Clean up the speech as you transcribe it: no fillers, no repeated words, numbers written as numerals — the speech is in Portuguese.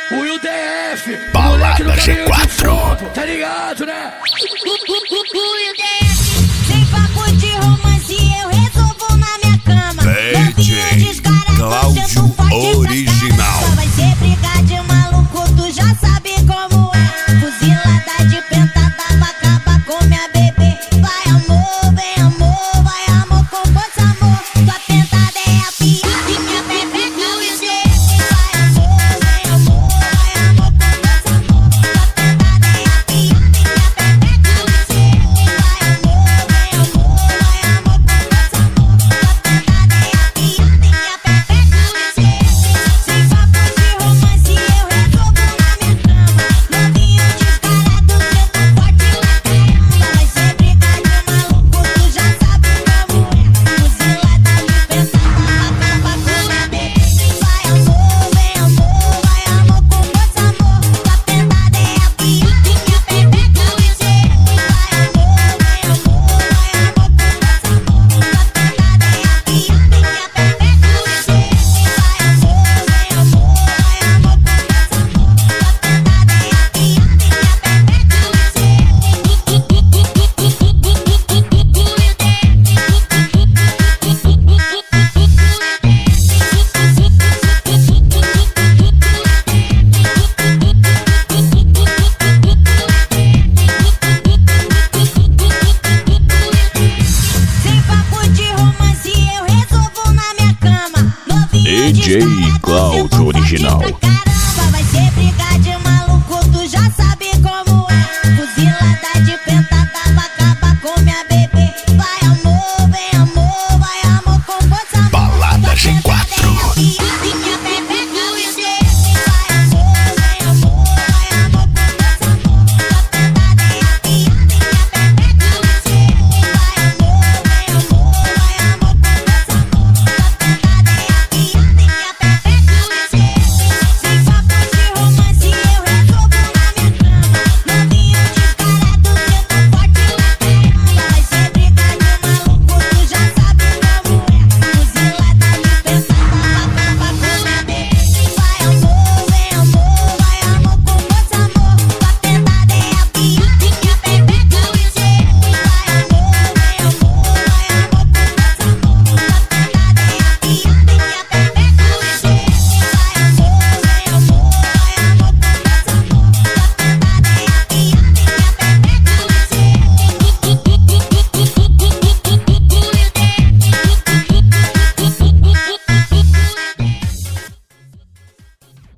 O UDF, Balada G4, tá ligado, né? O UDF, sem papo de romance, eu resolvo na minha cama. DJ Cláudio Original. Só vai ser briga de maluco, tu já sabe como é. Fuzilada de pentada pra acabar com minha bebê. Vai amor, vem amor, vai amor com força amor. Tua pentada é a piada e minha bebê é o UDF. Vai amor, vem amor, vai amor com força amor. Tua pentada é a piada e minha bebê é o UDF. Vai amor, vem amor, vai amor com força amor. Tua pentada é a piada e minha bebê é o UDF. Sem papo de romance, eu resolvo na minha cama. Novinho descarado, sendo forte na caramba. Vai ser briga de maluco, tu já sabe como é. Fuzilada de pentada pra acabar com minha bebê. Vai amor, vem amor, vai amor com força amor. Tua pentada é a piada e minha bebê é o UDF. Vai amor, vem amor, vai amor com força amor. Tua pentada é a piada e minha bebê é o UDF. Vai amor, vem amor, vai amor com força amor. Tua pentada é a piada e minha bebê Sem papo de romance, eu resolvo na minha cama. Novinho DJ descarado, Cláudio sendo forte Original. pra caramba. Vai ser briga de maluco, tu já sabe como é. Fuzilada